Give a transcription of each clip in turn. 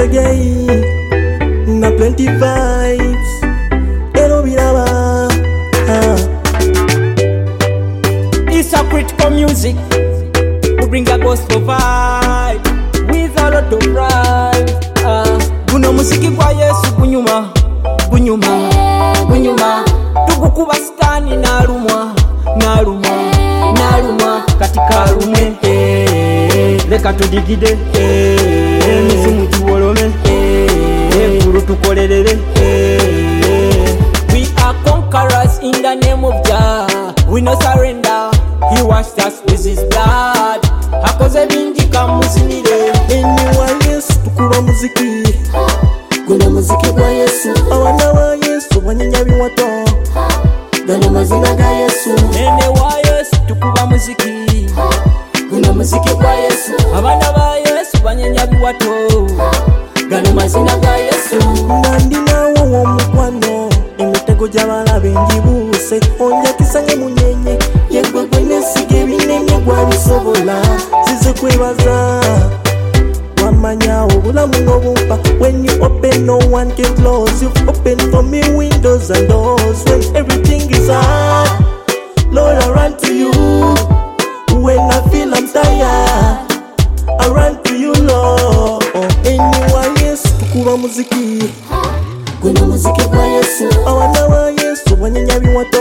reggae na plenty vibes ero biraba. It's a critical music. We bring a gospel vibe with a lot of pride. Guno muziki gwa Yesu gunyuma, gunyuma, gunyuma. Tugukuba stani nalumwa, nalumwa, nalumwa katika lume. Leka tudigide, mizimu tuwolome, guru tukolelele. We are conquerors in the name of Jah. We no surrender. He washed us with his blood. Akoze bingi kamuzinire. Enyuwa Yesu tukuba muziki, Guno muziki gwa Yesu, awana wa Yesu banyenya biwato, gano mazina ga Yesu. Ene wa Yesu tukuba muziki, Guno muziki gwa Yesu, abana ba Yesu banyenya biwato, gano mazina ga Yesu. nandi nawo womukwano, emitego gy'abalabe njibuse, onjakisange munyenye, yegwe gwe nesige binene gwabisobola, zize kwebaza, wamanya obulamu n'obumpa. When you open no one can close, you open for me windows and doors. When everything is hard, Lord I run to you. When I feel I'm tired, I run to you Lord. Anyone Yesu tukuba muziki, Guno muziki gwa Yesu, awana wa Yesu banyenya biwato,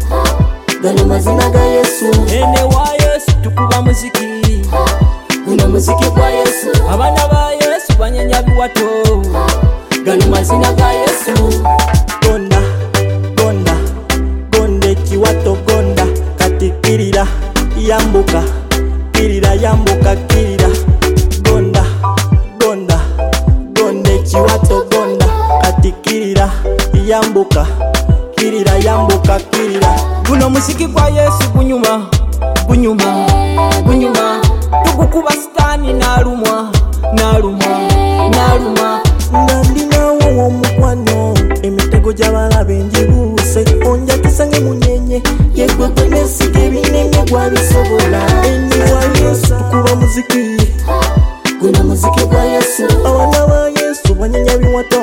gano mazina ga Yesu. ene wa Yesu tukuba muziki, Guno muziki gwa Yesu, abana ba Yesu banyenya biwato, gano mazina ga Yesu. gonda, gonda, gonde kiwato gonda, kati kirira, yambuka, kirira yambuka kirira, gonda, gonda, gonde kiwato gonda, kati kirira, yambuka, kirira yambuka kirira. Guno muziki gwa Yesu gunyuma, gunyuma, gunyuma. Tugukuba stani nalumwa, nalumwa, nalumwa. Nandi nawo womukwano, emitego gy'abalabe njibuse, onjakisange munyenye, yegwe gwe nesige binene gwabisobola. Enyuwa Yesu tukuba muziki, Guno muziki gwa Yesu, awana wa Yesu banyenya biwato,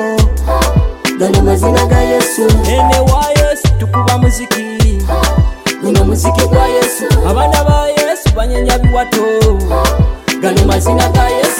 gano mazina ga Yesu. Ene wa Yesu tukuba muziki, Guno muziki gwa Yesu, abana ba Yesu banyenya biwato, gano mazina ga Yesu.